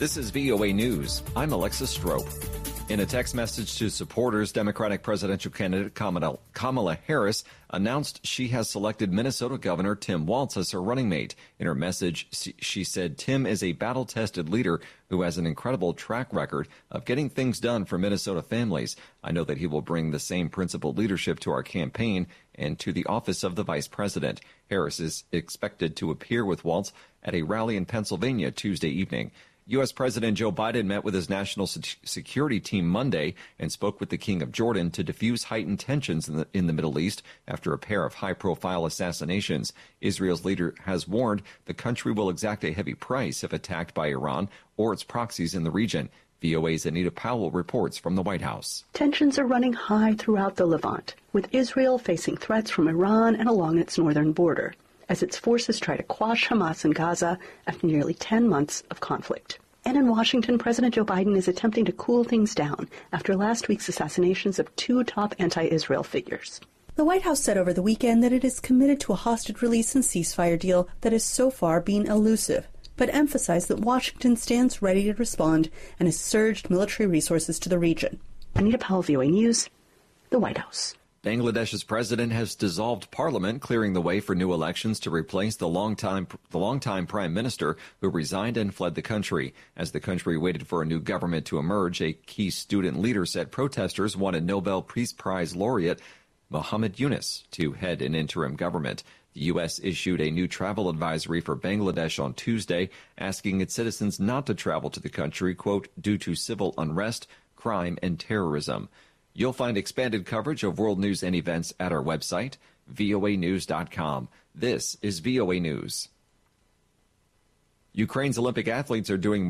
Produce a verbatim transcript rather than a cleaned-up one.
This is V O A News. I'm Alexis Strope. In a text message to supporters, Democratic presidential candidate Kamala, Kamala Harris announced she has selected Minnesota Governor Tim Walz as her running mate. In her message, she said Tim is a battle-tested leader who has an incredible track record of getting things done for Minnesota families. I know that he will bring the same principled leadership to our campaign and to the office of the vice president. Harris is expected to appear with Walz at a rally in Pennsylvania Tuesday evening. U S. President Joe Biden met with his national security team Monday and spoke with the King of Jordan to diffuse heightened tensions in the, in the Middle East after a pair of high-profile assassinations. Israel's leader has warned the country will exact a heavy price if attacked by Iran or its proxies in the region. V O A's Anita Powell reports from the White House. Tensions are running high throughout the Levant, with Israel facing threats from Iran and along its northern border, as its forces try to quash Hamas in Gaza after nearly ten months of conflict. And in Washington, President Joe Biden is attempting to cool things down after last week's assassinations of two top anti-Israel figures. The White House said over the weekend that it is committed to a hostage release and ceasefire deal that has so far been elusive, but emphasized that Washington stands ready to respond and has surged military resources to the region. Anita Powell, V O A News, the White House. Bangladesh's president has dissolved parliament, clearing the way for new elections to replace the longtime the longtime prime minister who resigned and fled the country. As the country waited for a new government to emerge, a key student leader said protesters wanted Nobel Peace Prize laureate Muhammad Yunus to head an interim government. The U S issued a new travel advisory for Bangladesh on Tuesday, asking its citizens not to travel to the country, quote, due to civil unrest, crime, and terrorism. You'll find expanded coverage of world news and events at our website, V O A news dot com. This is V O A News. Ukraine's Olympic athletes are doing